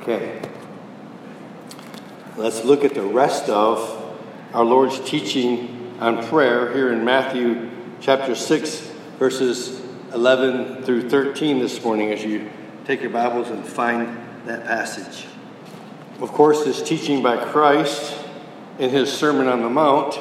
Okay. Let's look at the rest of our Lord's teaching on prayer here in Matthew chapter 6, verses 11 through 13 this morning as you take your Bibles and find that passage. Of course, this teaching by Christ in his Sermon on the Mount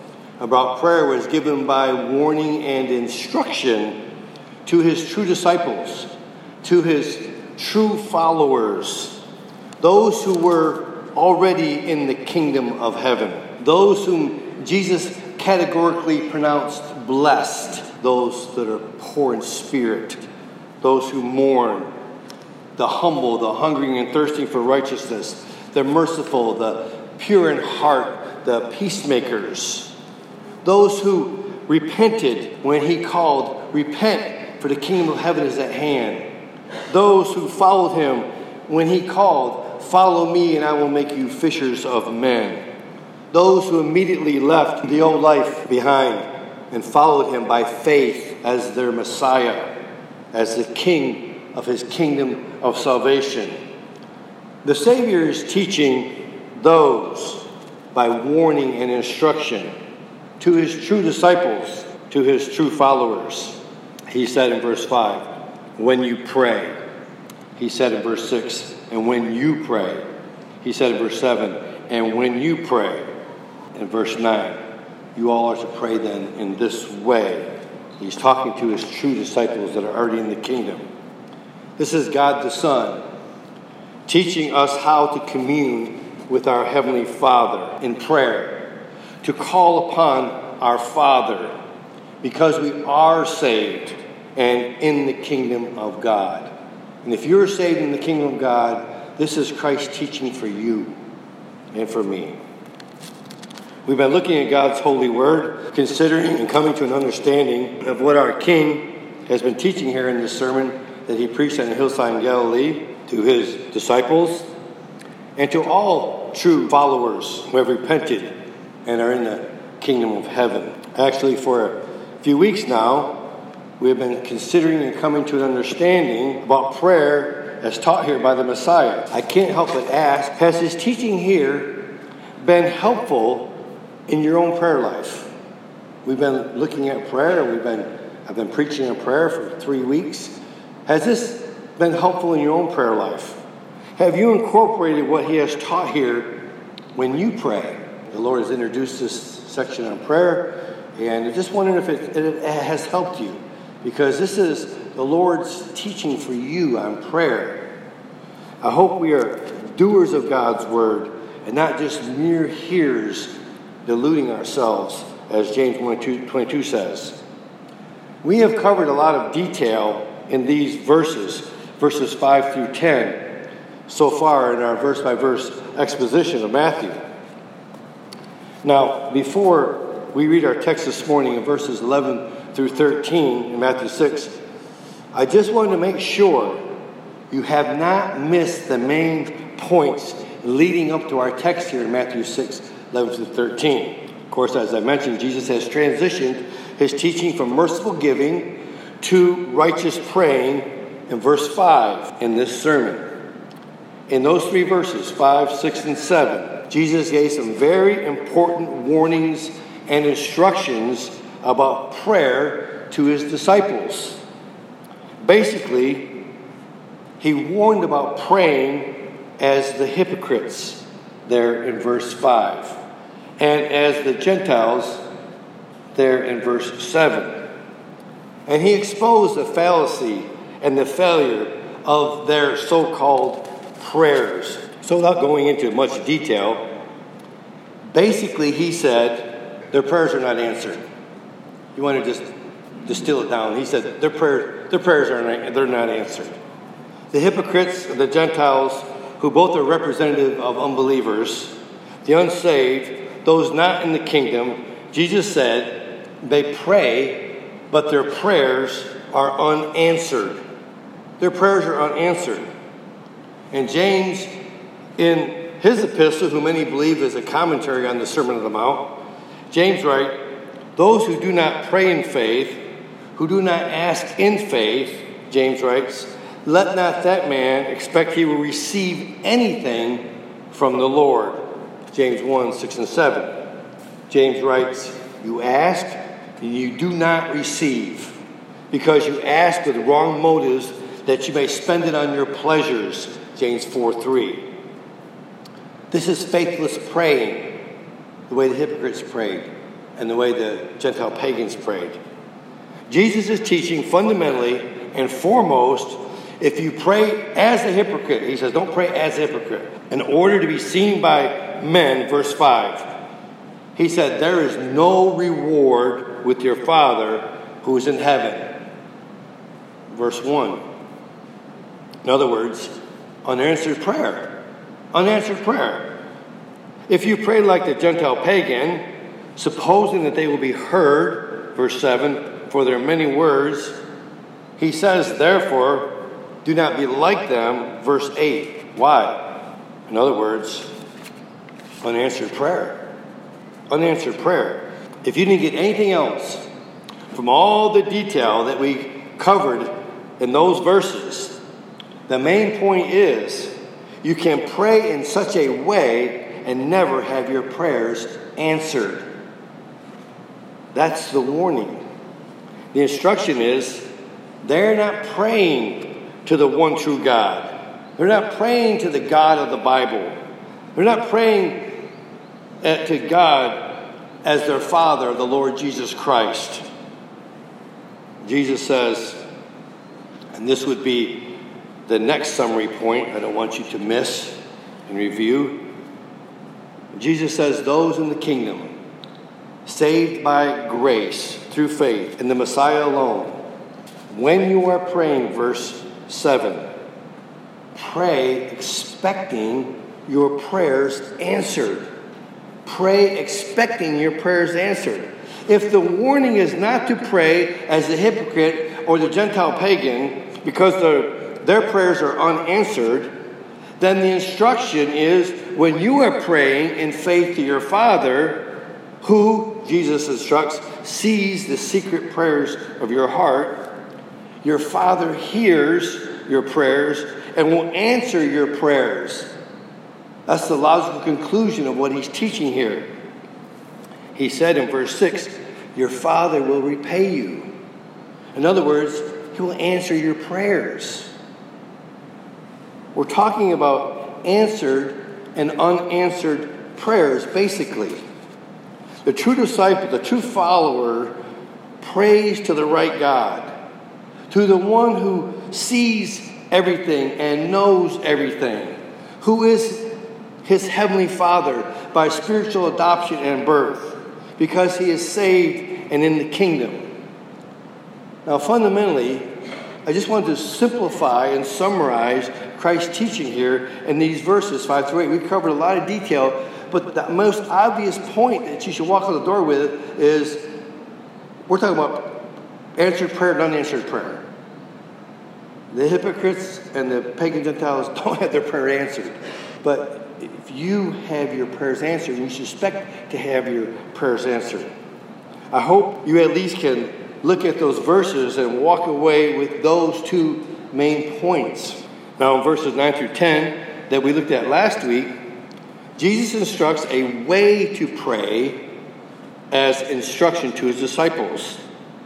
about prayer was given by warning and instruction to his true disciples, to his true followers, those who were already in the kingdom of heaven, those whom Jesus categorically pronounced blessed, those that are poor in spirit, those who mourn, the humble, the hungering and thirsting for righteousness, the merciful, the pure in heart, the peacemakers, those who repented when he called, repent, for the kingdom of heaven is at hand. Those who followed him when he called, follow me and I will make you fishers of men. Those who immediately left the old life behind and followed him by faith as their Messiah, as the King of his kingdom of salvation. The Savior is teaching those by warning and instruction to his true disciples, to his true followers. He said in verse 5, when you pray. He said in verse 6, and when you pray. He said in verse 7, and when you pray. In verse 9, you all are to pray then in this way. He's talking to his true disciples that are already in the kingdom. This is God the Son teaching us how to commune with our Heavenly Father in prayer, to call upon our Father because we are saved and in the kingdom of God. And if you're saved in the kingdom of God, this is Christ's teaching for you and for me. We've been looking at God's holy word, considering and coming to an understanding of what our King has been teaching here in this sermon that he preached on the hillside in Galilee to his disciples and to all true followers who have repented and are in the kingdom of heaven. Actually, for a few weeks now, we have been considering and coming to an understanding about prayer as taught here by the Messiah. I can't help but ask, has his teaching here been helpful in your own prayer life? We've been looking at prayer. I've been preaching on prayer for 3 weeks. Has this been helpful in your own prayer life? Have you incorporated what he has taught here when you pray? The Lord has introduced this section on prayer, and I'm just wondering if it has helped you, because this is the Lord's teaching for you on prayer. I hope we are doers of God's word and not just mere hearers, deluding ourselves, as James 1:22 says. We have covered a lot of detail in these verses 5 through 10, so far in our verse-by-verse exposition of Matthew. Now, before we read our text this morning in verses 11 through 13 in Matthew 6, I just wanted to make sure you have not missed the main points leading up to our text here in Matthew 6, 11 through 13. Of course, as I mentioned, Jesus has transitioned his teaching from merciful giving to righteous praying in verse 5 in this sermon. In those 3 verses, 5, 6, and 7, Jesus gave some very important warnings and instructions about prayer to his disciples. Basically, he warned about praying as the hypocrites there in verse 5, and as the Gentiles there in verse 7. And he exposed the fallacy and the failure of their so-called prayers. So without going into much detail, basically he said their prayers are not answered. You want to just distill it down. He said their prayers are not answered. The hypocrites, the Gentiles, who both are representative of unbelievers, the unsaved, those not in the kingdom, Jesus said they pray, but their prayers are unanswered. Their prayers are unanswered. And James, in his epistle, who many believe is a commentary on the Sermon on the Mount, James writes, those who do not pray in faith, who do not ask in faith, James writes, let not that man expect he will receive anything from the Lord. James 1, 6 and 7. James writes, you ask and you do not receive, because you ask with wrong motives, that you may spend it on your pleasures. James 4, 3. This is faithless praying, the way the hypocrites prayed and the way the Gentile pagans prayed. Jesus is teaching fundamentally and foremost, if you pray as a hypocrite, he says, don't pray as a hypocrite, in order to be seen by men, verse 5. He said, there is no reward with your Father who is in heaven. Verse 1. In other words, unanswered prayer. Unanswered prayer. If you pray like the Gentile pagan, supposing that they will be heard, verse 7, for their many words, he says, therefore, do not be like them, verse 8. Why? In other words, unanswered prayer. Unanswered prayer. If you didn't get anything else from all the detail that we covered in those verses, the main point is you can pray in such a way and never have your prayers answered. That's the warning. The instruction is they're not praying to the one true God. They're not praying to the God of the Bible. They're not praying to God as their Father, the Lord Jesus Christ. Jesus says, and this would be the next summary point I don't want you to miss and review. Jesus says, those in the kingdom, saved by grace through faith in the Messiah alone, when you are praying, verse 7, pray expecting your prayers answered. Pray expecting your prayers answered. If the warning is not to pray as the hypocrite or the Gentile pagan because their prayers are unanswered, then the instruction is when you are praying in faith to your Father, who, Jesus instructs, sees the secret prayers of your heart, your Father hears your prayers and will answer your prayers. That's the logical conclusion of what he's teaching here. He said in verse 6, your Father will repay you. In other words, he will answer your prayers. We're talking about answered and unanswered prayers, basically. The true disciple, the true follower, prays to the right God, to the one who sees everything and knows everything, who is his heavenly Father by spiritual adoption and birth, because he is saved and in the kingdom. Now, fundamentally, I just wanted to simplify and summarize Christ's teaching here in these verses 5 through 8. We covered a lot of detail, but the most obvious point that you should walk out the door with is we're talking about answered prayer and unanswered prayer. The hypocrites and the pagan Gentiles don't have their prayer answered. But if you have your prayers answered, you should expect to have your prayers answered. I hope you at least can look at those verses and walk away with those two main points. Now, in verses 9 through 10 that we looked at last week, Jesus instructs a way to pray as instruction to his disciples.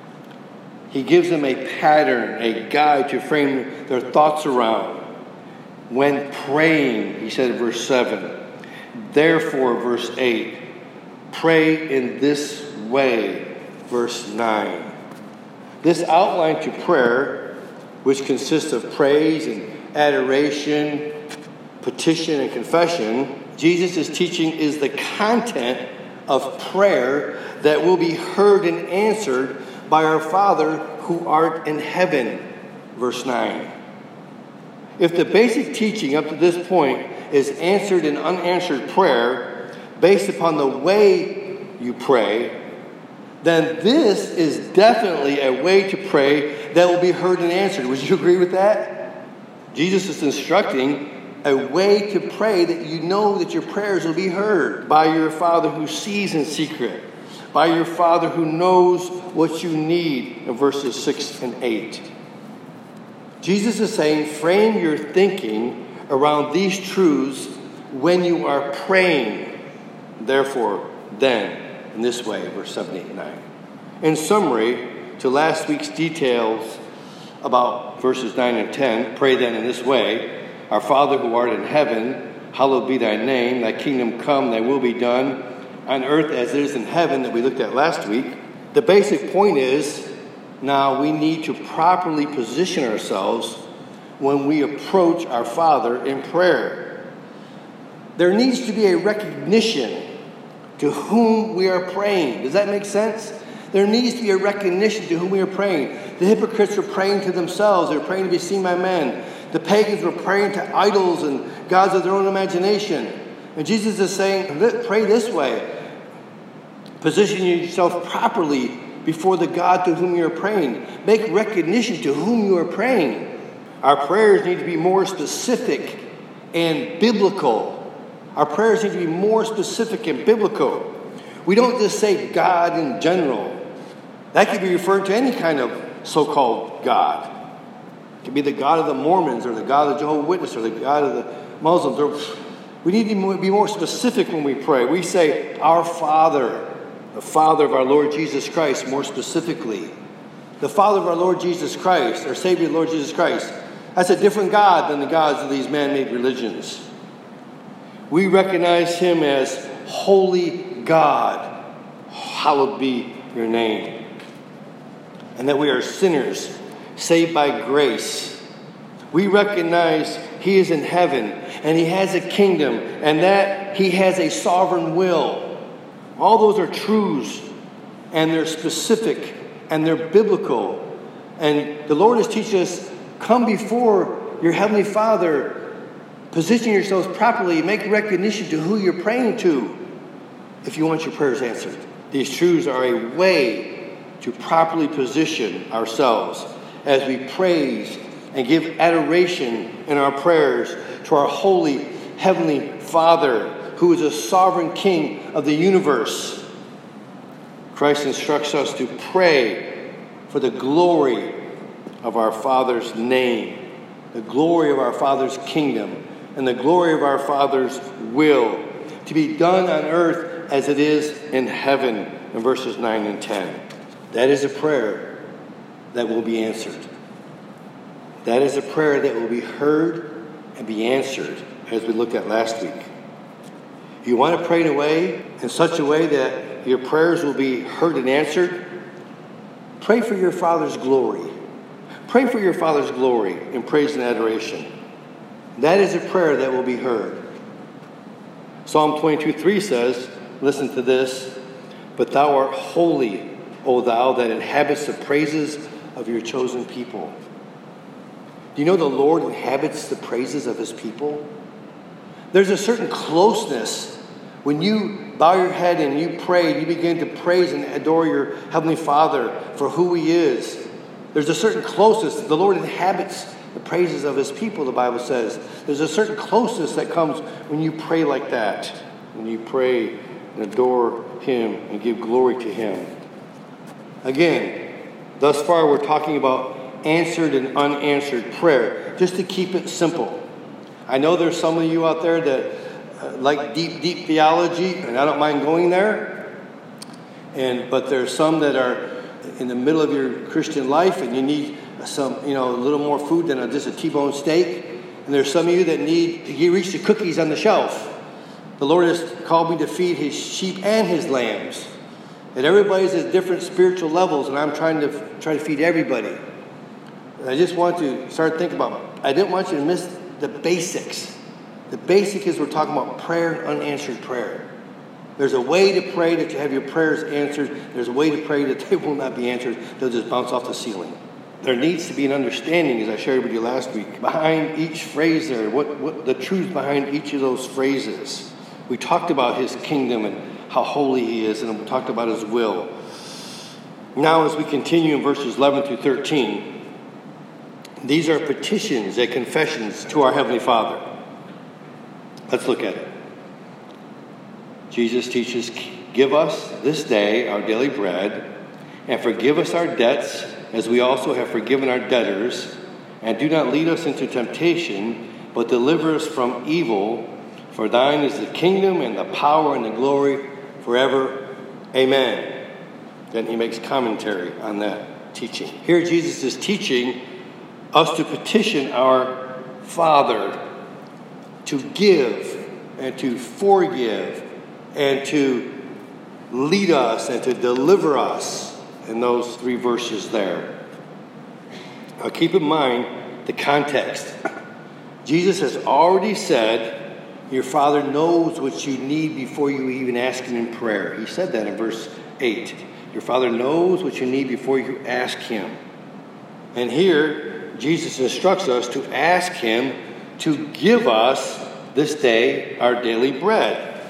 He gives them a pattern, a guide to frame their thoughts around. When praying, he said in verse 7, therefore, verse 8, pray in this way, verse 9. This outline to prayer, which consists of praise and adoration, petition and confession, Jesus is teaching is the content of prayer that will be heard and answered by our Father who art in heaven, verse 9. If the basic teaching up to this point is answered and unanswered prayer based upon the way you pray, then this is definitely a way to pray that will be heard and answered. Would you agree with that? Jesus is instructing a way to pray that you know that your prayers will be heard by your Father who sees in secret, by your Father who knows what you need in verses 6 and 8. Jesus is saying, frame your thinking around these truths when you are praying. Therefore, then, in this way, verse 7, 8, and 9. In summary, to last week's details about verses 9 and 10, pray then in this way, Our Father who art in heaven, hallowed be thy name, thy kingdom come, thy will be done, on earth as it is in heaven, that we looked at last week. The basic point is, now we need to properly position ourselves when we approach our Father in prayer. There needs to be a recognition to whom we are praying. Does that make sense? There needs to be a recognition to whom we are praying. The hypocrites were praying to themselves. They were praying to be seen by men. The pagans were praying to idols and gods of their own imagination. And Jesus is saying, pray this way. Position yourself properly before the God to whom you are praying. Make recognition to whom you are praying. Our prayers need to be more specific and biblical. Our prayers need to be more specific and biblical. We don't just say God in general. That could be referred to any kind of so-called God. It could be the God of the Mormons or the God of the Jehovah's Witnesses or the God of the Muslims. We need to be more specific when we pray. We say, Our Father, the Father of our Lord Jesus Christ, more specifically. The Father of our Lord Jesus Christ, our Savior, Lord Jesus Christ. That's a different God than the gods of these man-made religions. We recognize him as holy God. Hallowed be your name. And that we are sinners, saved by grace. We recognize he is in heaven, and he has a kingdom, and that he has a sovereign will. All those are truths, and they're specific, and they're biblical. And the Lord is teaching us, come before your Heavenly Father, position yourselves properly, make recognition to who you're praying to if you want your prayers answered. These truths are a way to properly position ourselves as we praise and give adoration in our prayers to our holy Heavenly Father, who is a sovereign King of the universe. Christ instructs us to pray for the glory of our Father's name, the glory of our Father's kingdom, and the glory of our Father's will, to be done on earth as it is in heaven, in verses 9 and 10. That is a prayer that will be answered. That is a prayer that will be heard and be answered, as we looked at last week. You want to pray in such a way that your prayers will be heard and answered? Pray for your Father's glory. Pray for your Father's glory in praise and adoration. That is a prayer that will be heard. Psalm 22:3 says, listen to this, but thou art holy, O thou that inhabits the praises of your chosen people. Do you know the Lord inhabits the praises of his people? There's a certain closeness when you bow your head and you pray, and you begin to praise and adore your Heavenly Father for who he is. There's a certain closeness. The Lord inhabits the praises of his people, the Bible says. There's a certain closeness that comes when you pray like that. When you pray and adore him and give glory to him. Again, thus far we're talking about answered and unanswered prayer, just to keep it simple. I know there's some of you out there that like deep theology, and I don't mind going there. But there's some that are in the middle of your Christian life, and you need some, a little more food than just a T-bone steak. And there's some of you that need to reach the cookies on the shelf. The Lord has called me to feed his sheep and his lambs. And everybody's at different spiritual levels, and I'm trying to feed everybody. And I just want to start thinking about, I didn't want you to miss the basics. The basic is we're talking about prayer and unanswered prayer. There's a way to pray that you have your prayers answered. There's a way to pray that they will not be answered. They'll just bounce off the ceiling. There needs to be an understanding, as I shared with you last week, behind each phrase there, what the truth behind each of those phrases. We talked about his kingdom and how holy he is, and we talked about his will. Now, as we continue in verses 11 through 13, these are petitions and confessions to our Heavenly Father. Let's look at it. Jesus teaches, give us this day our daily bread, and forgive us our debts, as we also have forgiven our debtors. And do not lead us into temptation, but deliver us from evil. For thine is the kingdom and the power and the glory forever. Amen. Then he makes commentary on that teaching. Here Jesus is teaching us to petition our Father to give and to forgive and to lead us and to deliver us in those 3 verses there. Now keep in mind the context. Jesus has already said, your Father knows what you need before you even ask him in prayer. He said that in verse 8. Your Father knows what you need before you ask him. And here, Jesus instructs us to ask him to give us this day our daily bread.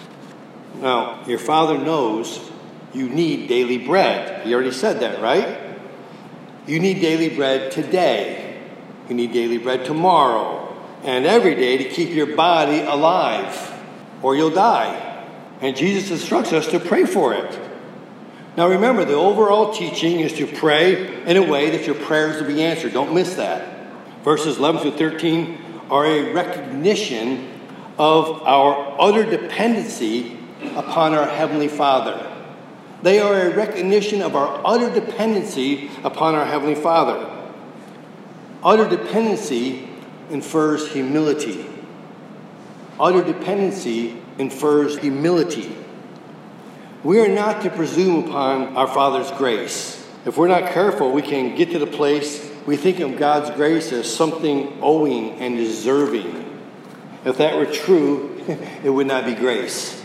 Now, your Father knows you need daily bread. He already said that, right? You need daily bread today. You need daily bread tomorrow. And every day to keep your body alive, or you'll die. And Jesus instructs us to pray for it. Now remember, the overall teaching is to pray in a way that your prayers will be answered. Don't miss that. Verses 11 through 13 are a recognition of our utter dependency upon our Heavenly Father. They are a recognition of our utter dependency upon our Heavenly Father. Utter dependency infers humility. Utter dependency infers humility. We are not to presume upon our Father's grace. If we're not careful, we can get to the place we think of God's grace as something owing and deserving. If that were true, it would not be grace.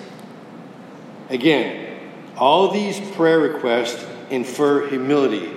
Again, all these prayer requests infer humility.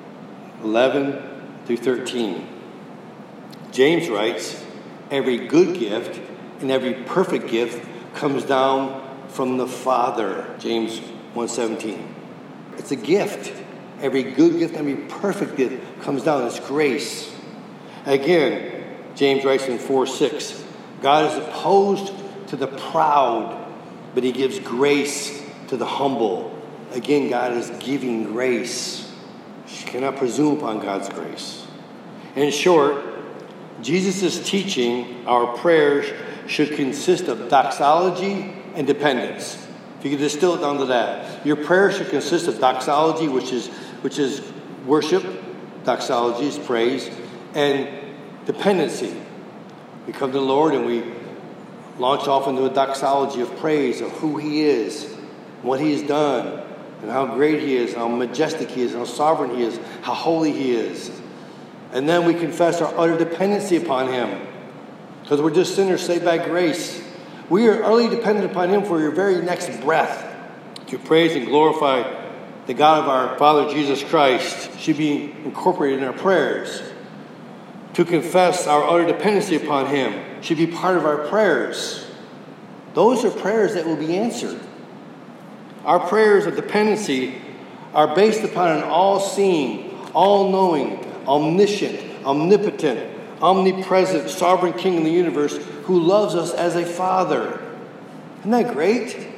11 through 13. James writes, every good gift and every perfect gift comes down from the Father. James 1:17. It's a gift. Every good gift, every perfect gift comes down. It's grace. Again, James writes in 4:6, God is opposed to the proud, but he gives grace to the humble. Again, God is giving grace. You cannot presume upon God's grace. In short, Jesus' teaching, our prayers should consist of doxology and dependence. If you could distill it down to that. Your prayer should consist of doxology, which is worship. Doxology is praise. And dependency. We come to the Lord and we launch off into a doxology of praise of who he is, what he has done, and how great he is, how majestic he is, how sovereign he is, how holy he is. And then we confess our utter dependency upon him. Because we're just sinners saved by grace. We are utterly dependent upon him for your very next breath. To praise and glorify the God of our Father Jesus Christ should be incorporated in our prayers. To confess our utter dependency upon him should be part of our prayers. Those are prayers that will be answered. Our prayers of dependency are based upon an all-seeing, all-knowing, omniscient, omnipotent, omnipresent, sovereign King of the universe who loves us as a Father. Isn't that great?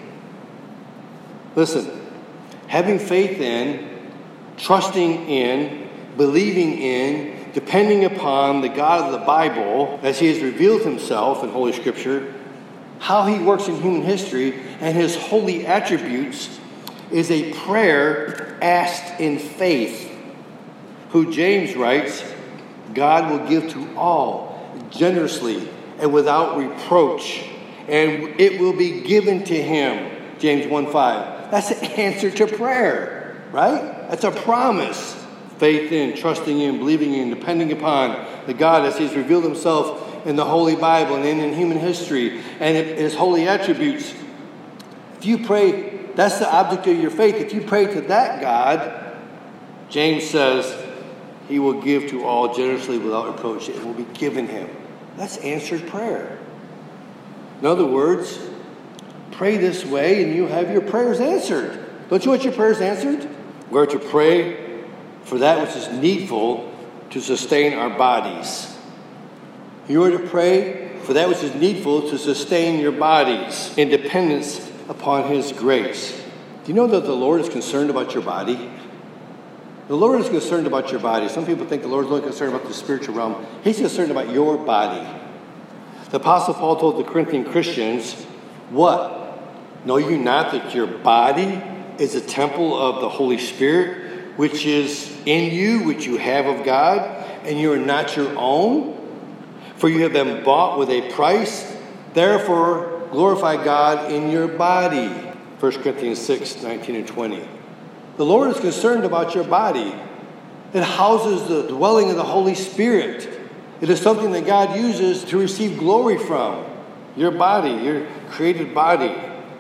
Listen, having faith in, trusting in, believing in, depending upon the God of the Bible as he has revealed himself in Holy Scripture, how he works in human history, and his holy attributes is a prayer asked in faith. Who James writes, God will give to all generously and without reproach, and it will be given to him. James 1:5. That's the answer to prayer, right? That's a promise. Faith in, trusting in, believing in, depending upon the God as he's revealed himself in the Holy Bible and in human history and his holy attributes. If you pray, that's the object of your faith. If you pray to that God, James says, he will give to all generously without reproach. It will be given him. That's answered prayer. In other words, pray this way and you have your prayers answered. Don't you want your prayers answered? We're to pray for that which is needful to sustain our bodies. You are to pray for that which is needful to sustain your bodies in dependence upon his grace. Do you know that the Lord is concerned about your body? The Lord is concerned about your body. Some people think the Lord is only concerned about the spiritual realm. He's concerned about your body. The Apostle Paul told the Corinthian Christians, what? Know you not that your body is a temple of the Holy Spirit, which is in you, which you have of God, and you are not your own? For you have been bought with a price. Therefore, glorify God in your body. 1 Corinthians 6, 19 and 20. The Lord is concerned about your body. It houses the dwelling of the Holy Spirit. It is something that God uses to receive glory from. Your body, your created body.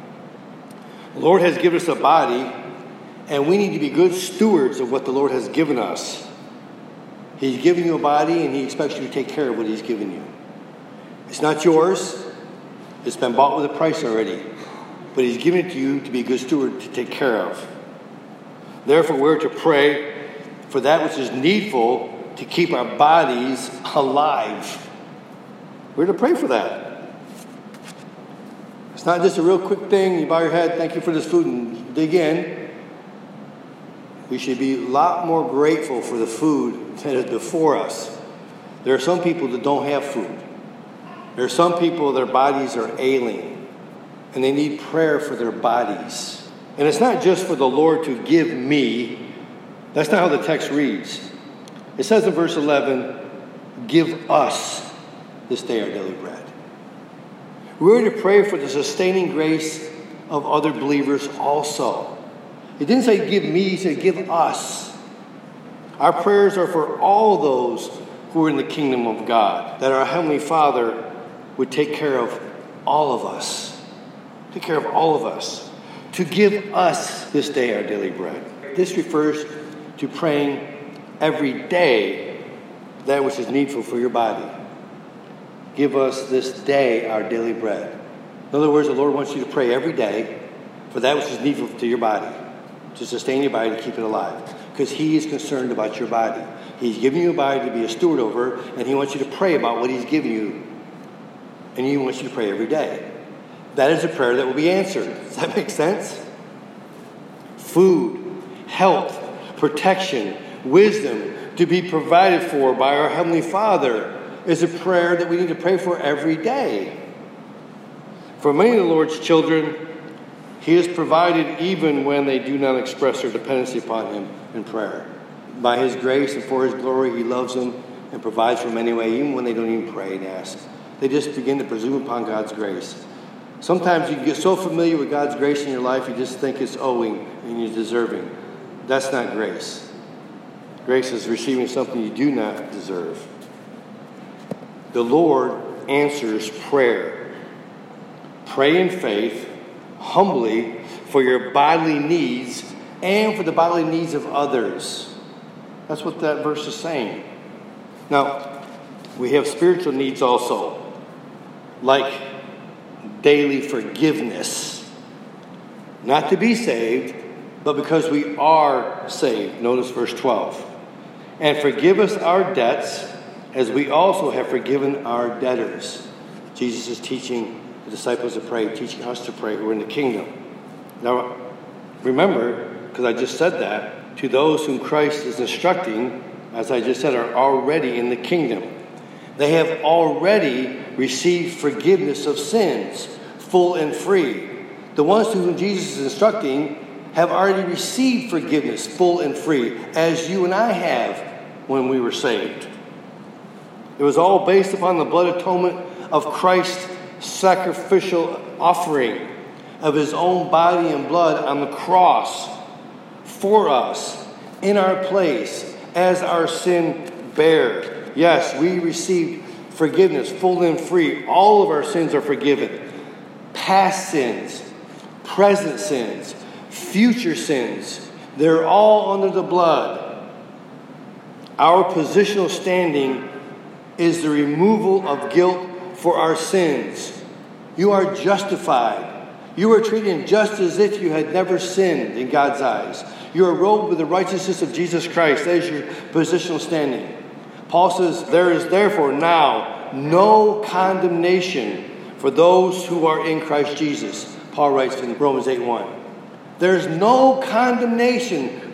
The Lord has given us a body, and we need to be good stewards of what the Lord has given us. He's given you a body, and He expects you to take care of what He's given you. It's not yours. It's been bought with a price already. But He's given it to you to be a good steward to take care of. Therefore, we're to pray for that which is needful to keep our bodies alive. We're to pray for that. It's not just a real quick thing. You bow your head, thank you for this food, and dig in. We should be a lot more grateful for the food that is before us. There are some people that don't have food. There are some people, their bodies are ailing, and they need prayer for their bodies. And it's not just for the Lord to give me. That's not how the text reads. It says in verse 11, give us this day our daily bread. We're to pray for the sustaining grace of other believers also. It didn't say give me, it said give us. Our prayers are for all those who are in the kingdom of God, that our Heavenly Father would take care of all of us. Take care of all of us. To give us this day our daily bread. This refers to praying every day that which is needful for your body. Give us this day our daily bread. In other words, the Lord wants you to pray every day for that which is needful to your body, to sustain your body, to keep it alive. Because He is concerned about your body. He's given you a body to be a steward over, and He wants you to pray about what He's given you. And He wants you to pray every day. That is a prayer that will be answered. Does that make sense? Food, health, protection, wisdom to be provided for by our Heavenly Father is a prayer that we need to pray for every day. For many of the Lord's children, He has provided even when they do not express their dependency upon Him in prayer. By His grace and for His glory, He loves them and provides for them anyway, even when they don't even pray and ask. They just begin to presume upon God's grace. Sometimes you get so familiar with God's grace in your life, you just think it's owing and you're deserving. That's not grace. Grace is receiving something you do not deserve. The Lord answers prayer. Pray in faith, humbly, for your bodily needs and for the bodily needs of others. That's what that verse is saying. Now, we have spiritual needs also, like daily forgiveness. Not to be saved, but because we are saved. Notice verse 12. And forgive us our debts, as we also have forgiven our debtors. Jesus is teaching the disciples to pray, teaching us to pray who are in the kingdom. Now, remember, because I just said that, to those whom Christ is instructing, as I just said, are already in the kingdom. They have already received forgiveness of sins, full and free. The ones to whom Jesus is instructing have already received forgiveness, full and free, as you and I have when we were saved. It was all based upon the blood atonement of Christ's sacrificial offering of His own body and blood on the cross for us, in our place, as our sin bare. Yes, we received forgiveness, full and free. All of our sins are forgiven. Past sins, present sins, future sins, they're all under the blood. Our positional standing is the removal of guilt for our sins. You are justified. You are treated just as if you had never sinned in God's eyes. You are robed with the righteousness of Jesus Christ. That is your positional standing. Paul says, there is therefore now no condemnation for those who are in Christ Jesus. Paul writes in Romans 8:1. There is no condemnation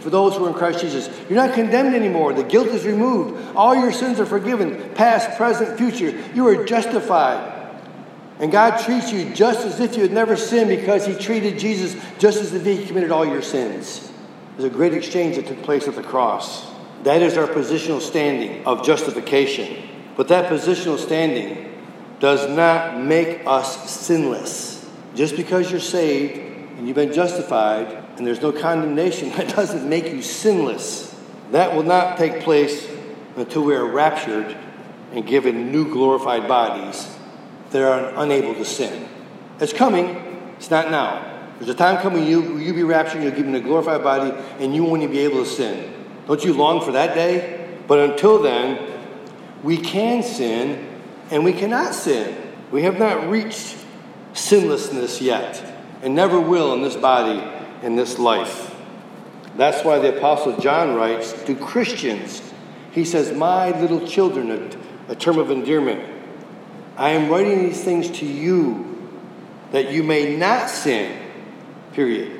for those who are in Christ Jesus. You're not condemned anymore. The guilt is removed. All your sins are forgiven, past, present, future. You are justified. And God treats you just as if you had never sinned because he treated Jesus just as if he committed all your sins. There's a great exchange that took place at the cross. That is our positional standing of justification. But that positional standing does not make us sinless. Just because you're saved and you've been justified and there's no condemnation, that doesn't make you sinless. That will not take place until we are raptured and given new glorified bodies that are unable to sin. It's coming. It's not now. There's a time coming you'll be raptured, you'll given a glorified body, and you won't even be able to sin. Don't you long for that day? But until then, we can sin and we cannot sin. We have not reached sinlessness yet and never will in this body, in this life. That's why the Apostle John writes to Christians. He says, my little children, a term of endearment, I am writing these things to you that you may not sin, period.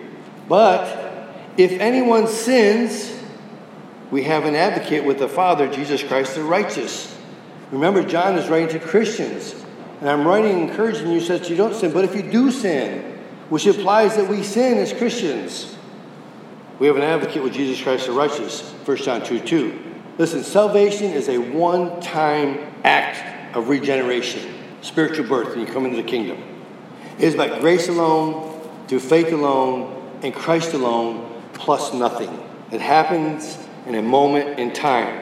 But if anyone sins, we have an advocate with the Father, Jesus Christ the righteous. Remember, John is writing to Christians. And I'm writing, encouraging you so that you don't sin. But if you do sin, which implies that we sin as Christians, we have an advocate with Jesus Christ the righteous, 1 John 2:2. Listen, salvation is a one-time act of regeneration, spiritual birth, when you come into the kingdom. It is by grace alone, through faith alone, in Christ alone, plus nothing. It happens in a moment in time,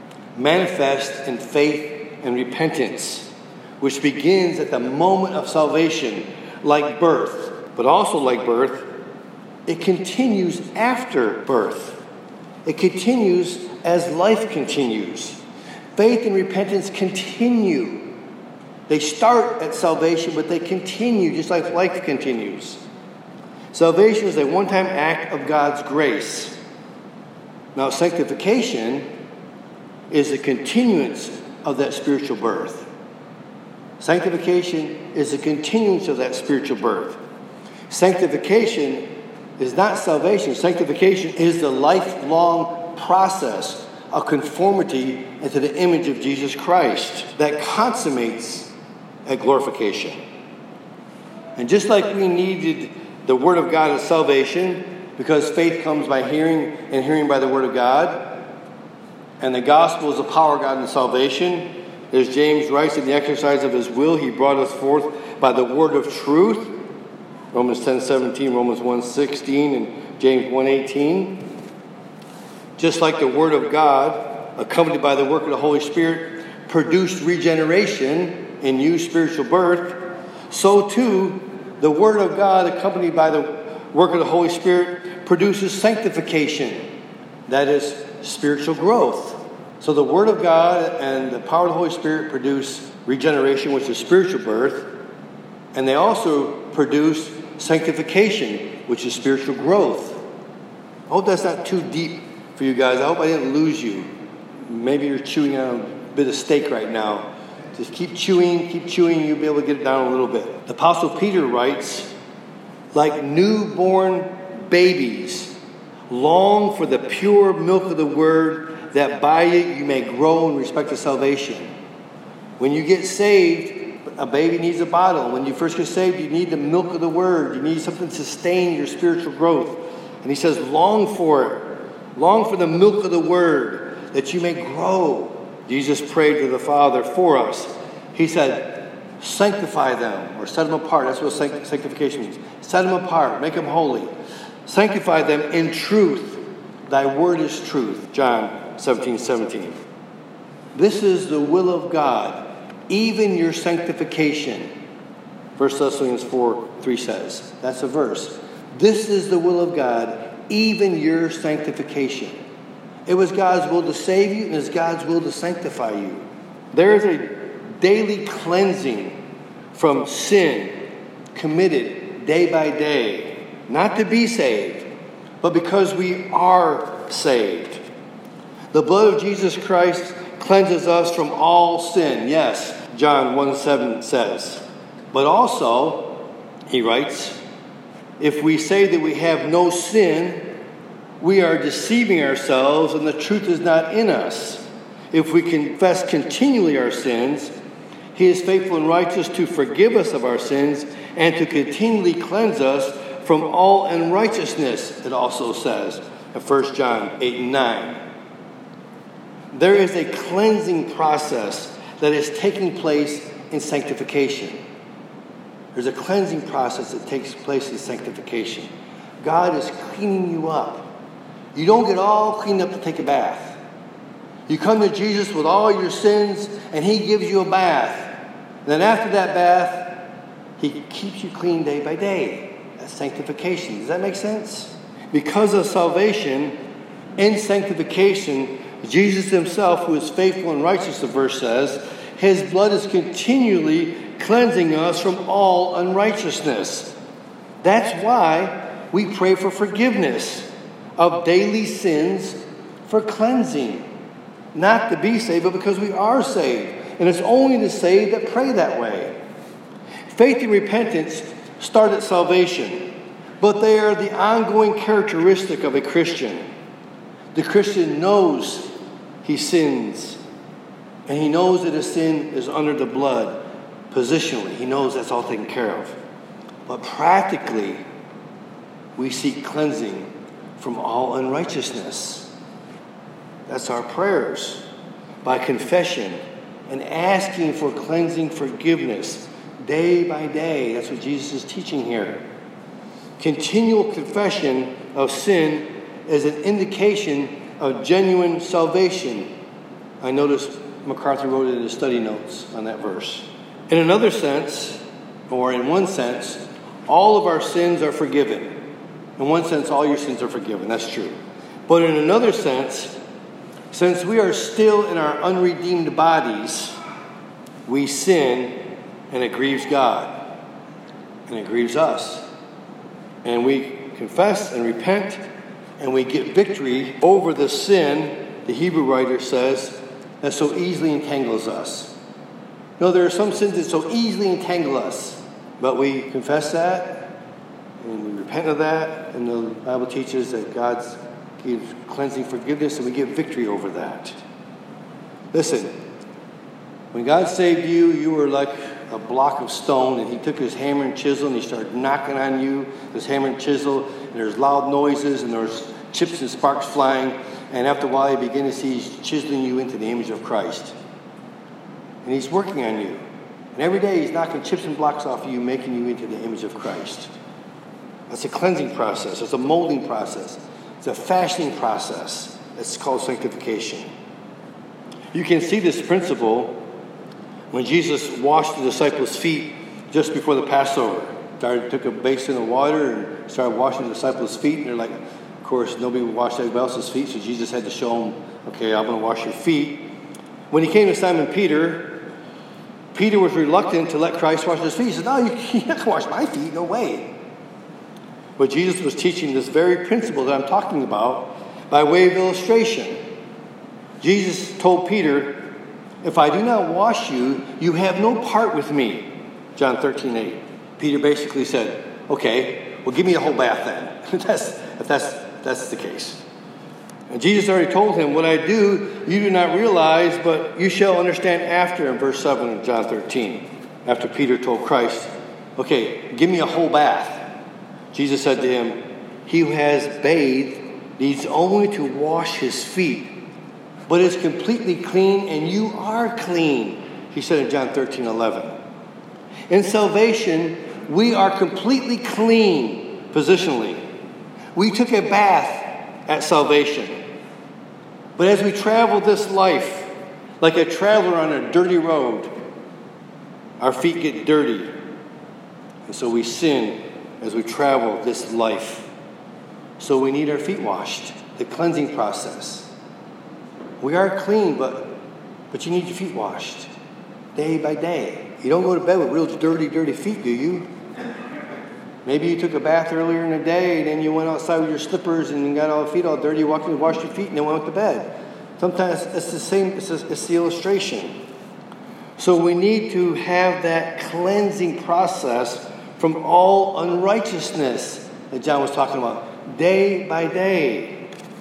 manifest in faith and repentance, which begins at the moment of salvation, like birth. But also like birth, it continues after birth. It continues as life continues. Faith and repentance continue. They start at salvation, but they continue just like life continues. Salvation is a one-time act of God's grace. Now, sanctification is a continuance of that spiritual birth. Sanctification is a continuance of that spiritual birth. Sanctification is not salvation. Sanctification is the lifelong process of conformity into the image of Jesus Christ that consummates at glorification. And just like we needed the Word of God as salvation, because faith comes by hearing and hearing by the Word of God, and the gospel is the power of God in salvation. As James writes, in the exercise of his will, he brought us forth by the word of truth. Romans 10:17, Romans 1:16, and James 1:18. Just like the word of God, accompanied by the work of the Holy Spirit, produced regeneration in you, spiritual birth, so too the word of God, accompanied by the work of the Holy Spirit, produces sanctification. That is spiritual growth. So the Word of God and the power of the Holy Spirit produce regeneration, which is spiritual birth. And they also produce sanctification, which is spiritual growth. I hope that's not too deep for you guys. I hope I didn't lose you. Maybe you're chewing on a bit of steak right now. Just keep chewing, you'll be able to get it down a little bit. The Apostle Peter writes, like newborn babies, long for the pure milk of the word, that by it you may grow in respect to salvation. When you get saved, a baby needs a bottle. When you first get saved, you need the milk of the word. You need something to sustain your spiritual growth. And he says, long for it. Long for the milk of the word, that you may grow. Jesus prayed to the Father for us. He said, sanctify them, or set them apart. That's what sanctification means. Set them apart, make them holy. Sanctify them in truth. Thy word is truth. John 17:17. This is the will of God, even your sanctification. 1 Thessalonians 4:3 says. That's a verse. This is the will of God, even your sanctification. It was God's will to save you, and it's God's will to sanctify you. There is a daily cleansing from sin committed day by day, not to be saved, but because we are saved. The blood of Jesus Christ cleanses us from all sin. Yes, John 1:7 says. But also, he writes, if we say that we have no sin, we are deceiving ourselves and the truth is not in us. If we confess continually our sins, he is faithful and righteous to forgive us of our sins and to continually cleanse us from all unrighteousness, it also says in 1 John 8 and 9. There is a cleansing process that is taking place in sanctification. There's a cleansing process that takes place in sanctification. God is cleaning you up. You don't get all cleaned up to take a bath. You come to Jesus with all your sins, and he gives you a bath. And then after that bath, he keeps you clean day by day. That's sanctification. Does that make sense? Because of salvation, in sanctification, Jesus himself, who is faithful and righteous, the verse says, his blood is continually cleansing us from all unrighteousness. That's why we pray for forgiveness of daily sins for cleansing. Not to be saved, but because we are saved. And it's only the saved that pray that way. Faith and repentance start at salvation, but they are the ongoing characteristic of a Christian. The Christian knows he sins, and he knows that his sin is under the blood. Positionally, he knows that's all taken care of. But practically, we seek cleansing from all unrighteousness. That's our prayers. By confession and asking for cleansing forgiveness day by day. That's what Jesus is teaching here. Continual confession of sin is an indication of genuine salvation. I noticed MacArthur wrote it in his study notes on that verse. In another sense, or in one sense, all of our sins are forgiven. In one sense, all your sins are forgiven. That's true. But in another sense, since we are still in our unredeemed bodies, we sin and it grieves God. And it grieves us. And we confess and repent and we get victory over the sin, the Hebrew writer says, that so easily entangles us. No, there are some sins that so easily entangle us, but we confess that and we repent of that, and the Bible teaches that God gives cleansing forgiveness and we get victory over that. Listen, when God saved you, you were like a block of stone, and he took his hammer and chisel and he started knocking on you, this hammer and chisel, and there's loud noises and there's chips and sparks flying, and after a while you begin to see he's chiseling you into the image of Christ. And he's working on you. And every day he's knocking chips and blocks off of you, making you into the image of Christ. That's a cleansing process. It's a molding process. It's a fashioning process. It's called sanctification. You can see this principle when Jesus washed the disciples' feet just before the Passover. Took a basin of water and started washing the disciples' feet. And they're like, of course, nobody would wash anybody else's feet, so Jesus had to show them, okay, I'm going to wash your feet. When he came to Simon Peter, Peter was reluctant to let Christ wash his feet. He said, no, you're not going to wash my feet. No way. But Jesus was teaching this very principle that I'm talking about by way of illustration. Jesus told Peter, if I do not wash you, you have no part with me. John 13:8. Peter basically said, okay, well, give me a whole bath then. if that's the case. And Jesus already told him, what I do, you do not realize, but you shall understand after, in verse 7 of John 13. After Peter told Christ, okay, give me a whole bath. Jesus said to him, he who has bathed needs only to wash his feet, but is completely clean, and you are clean, he said in John 13:11. In salvation, we are completely clean positionally. We took a bath at salvation. But as we travel this life, like a traveler on a dirty road, our feet get dirty. And so we sin as we travel this life. So we need our feet washed, the cleansing process. We are clean, but you need your feet washed day by day. You don't go to bed with real dirty feet, do you? Maybe you took a bath earlier in the day, and then you went outside with your slippers and you got all the feet all dirty, you walked in and washed your feet, and then went to bed. Sometimes it's the same, it's the illustration. So we need to have that cleansing process from all unrighteousness that John was talking about, day by day,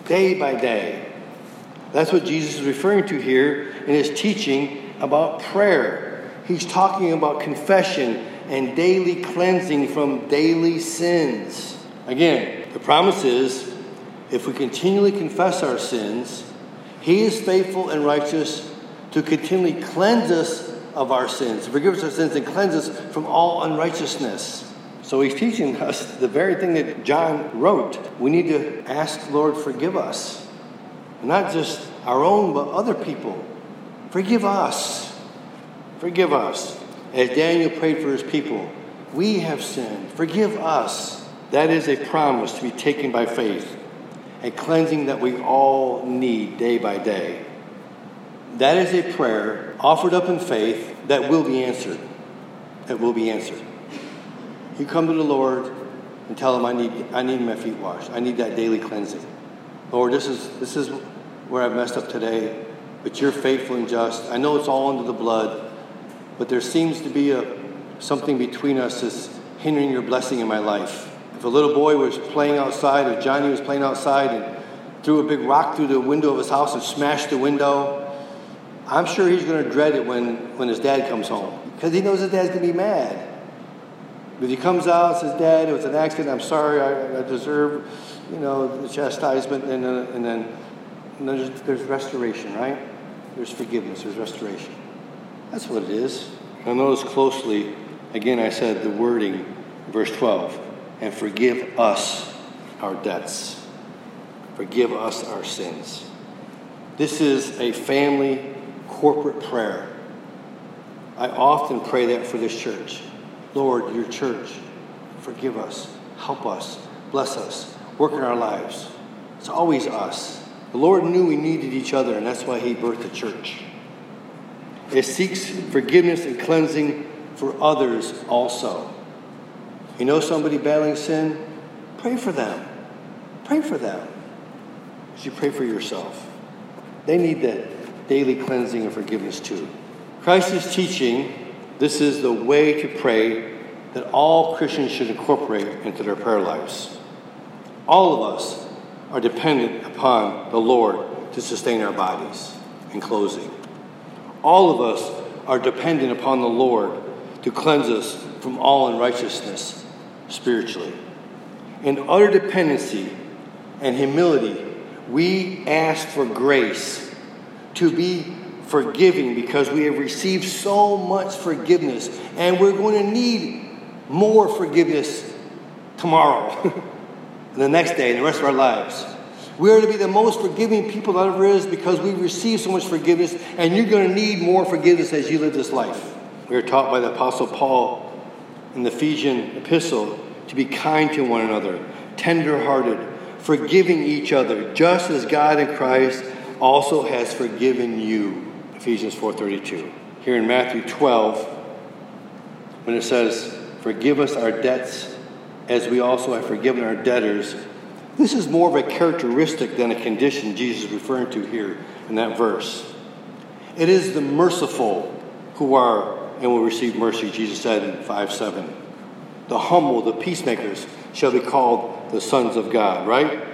day by day. That's what Jesus is referring to here in his teaching about prayer. He's talking about confession and daily cleansing from daily sins. Again, the promise is, if we continually confess our sins, he is faithful and righteous to continually cleanse us of our sins, forgive us our sins, and cleanse us from all unrighteousness. So he's teaching us the very thing that John wrote. We need to ask the Lord, forgive us. Not just our own, but other people. Forgive us. Forgive us. As Daniel prayed for his people, we have sinned. Forgive us. That is a promise to be taken by faith. A cleansing that we all need day by day. That is a prayer offered up in faith that will be answered. That will be answered. You come to the Lord and tell him, I need my feet washed. I need that daily cleansing. Lord, this is where I've messed up today, but you're faithful and just. I know it's all under the blood, but there seems to be something between us that's hindering your blessing in my life. If a little boy was playing outside, or Johnny was playing outside and threw a big rock through the window of his house and smashed the window, I'm sure he's going to dread it when his dad comes home, because he knows his dad's going to be mad. But he comes out and says, Dad, it was an accident. I'm sorry. I deserve, the chastisement. And then there's restoration, right? There's forgiveness. There's restoration. That's what it is. Now notice closely, again, I said the wording, verse 12. And forgive us our debts. Forgive us our sins. This is a family corporate prayer. I often pray that for this church. Lord, your church, forgive us, help us, bless us, work in our lives. It's always us. The Lord knew we needed each other, and that's why he birthed the church. It seeks forgiveness and cleansing for others also. You know somebody battling sin? Pray for them. Pray for them. As you pray for yourself. They need that daily cleansing and forgiveness too. Christ is teaching this is the way to pray that all Christians should incorporate into their prayer lives. All of us are dependent upon the Lord to sustain our bodies. In closing, all of us are dependent upon the Lord to cleanse us from all unrighteousness spiritually. In utter dependency and humility, we ask for grace to be forgiving because we have received so much forgiveness, and we're going to need more forgiveness tomorrow and the next day and the rest of our lives. We are to be the most forgiving people that ever is because we've received so much forgiveness, and you're going to need more forgiveness as you live this life. We are taught by the Apostle Paul in the Ephesian epistle to be kind to one another, tender-hearted, forgiving each other, just as God in Christ also has forgiven you. Ephesians 4:32. Here in Matthew 12, when it says, forgive us our debts as we also have forgiven our debtors, this is more of a characteristic than a condition Jesus is referring to here in that verse. It is the merciful who are and will receive mercy, Jesus said in 5:7. The humble, the peacemakers, shall be called the sons of God, right?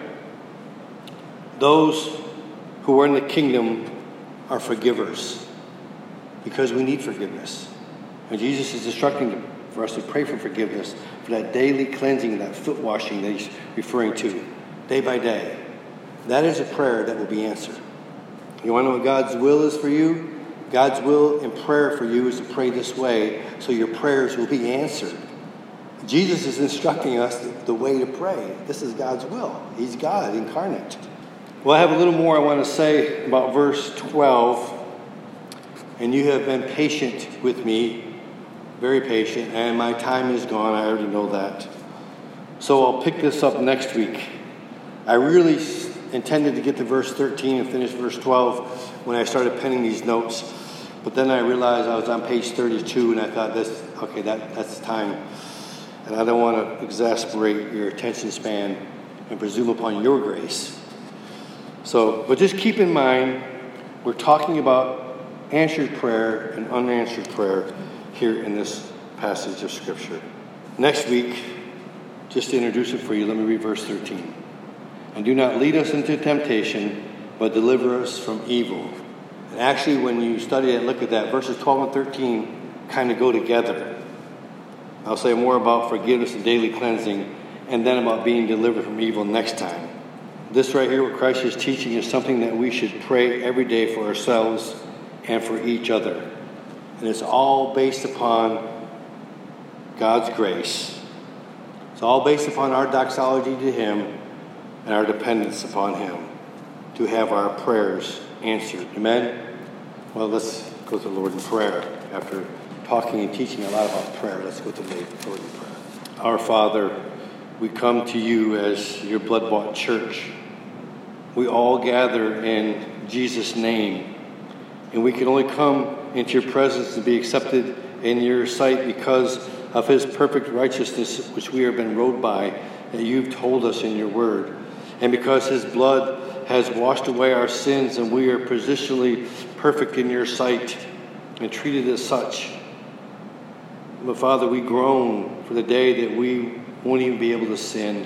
Those who are in the kingdom are forgivers because we need forgiveness. And Jesus is instructing for us to pray for forgiveness, for that daily cleansing, that foot washing that he's referring to, day by day. That is a prayer that will be answered. You want to know what God's will is for you? God's will in prayer for you is to pray this way so your prayers will be answered. Jesus is instructing us the way to pray. This is God's will. He's God incarnate. Well, I have a little more I want to say about verse 12. And you have been patient with me, very patient, and my time is gone. I already know that. So I'll pick this up next week. I really intended to get to verse 13 and finish verse 12 when I started penning these notes. But then I realized I was on page 32, and I thought, that's time. And I don't want to exasperate your attention span and presume upon your grace. But just keep in mind, we're talking about answered prayer and unanswered prayer here in this passage of Scripture. Next week, just to introduce it for you, let me read verse 13. And do not lead us into temptation, but deliver us from evil. And actually, when you study and look at that, verses 12 and 13 kind of go together. I'll say more about forgiveness and daily cleansing, and then about being delivered from evil next time. This right here, what Christ is teaching, is something that we should pray every day for ourselves and for each other. And it's all based upon God's grace. It's all based upon our doxology to Him and our dependence upon Him to have our prayers answered. Amen? Well, let's go to the Lord in prayer. After talking and teaching a lot about prayer, let's go to the Lord in prayer. Our Father, we come to you as your blood-bought church. We all gather in Jesus' name, and we can only come into your presence and be accepted in your sight because of his perfect righteousness, which we have been rowed by, that you've told us in your word. And because his blood has washed away our sins, and we are positionally perfect in your sight and treated as such. But Father, we groan for the day that we won't even be able to sin.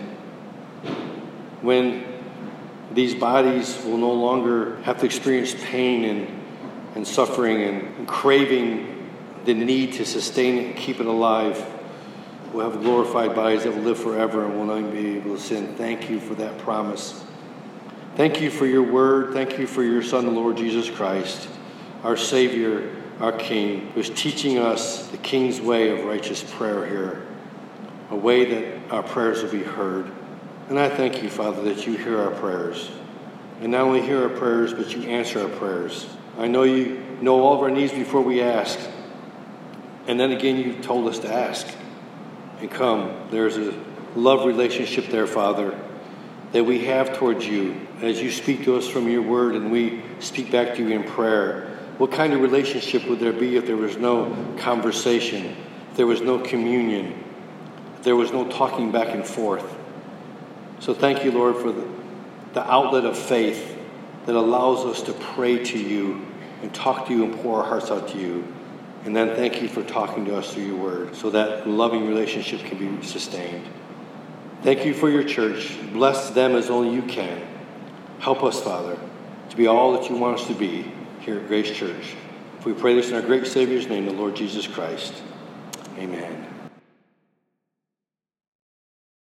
When these bodies will no longer have to experience pain and suffering and craving the need to sustain it and keep it alive. We'll have glorified bodies that will live forever and will not be able to sin. Thank you for that promise. Thank you for your word. Thank you for your Son, the Lord Jesus Christ, our Savior, our King, who is teaching us the King's way of righteous prayer here, a way that our prayers will be heard. And I thank you, Father, that you hear our prayers. And not only hear our prayers, but you answer our prayers. I know you know all of our needs before we ask. And then again, you told us to ask. And come, there's a love relationship there, Father, that we have towards you as you speak to us from your word and we speak back to you in prayer. What kind of relationship would there be if there was no conversation, if there was no communion, if there was no talking back and forth? So thank you, Lord, for the outlet of faith that allows us to pray to you and talk to you and pour our hearts out to you. And then thank you for talking to us through your word so that loving relationship can be sustained. Thank you for your church. Bless them as only you can. Help us, Father, to be all that you want us to be here at Grace Church. We pray this in our great Savior's name, the Lord Jesus Christ. Amen.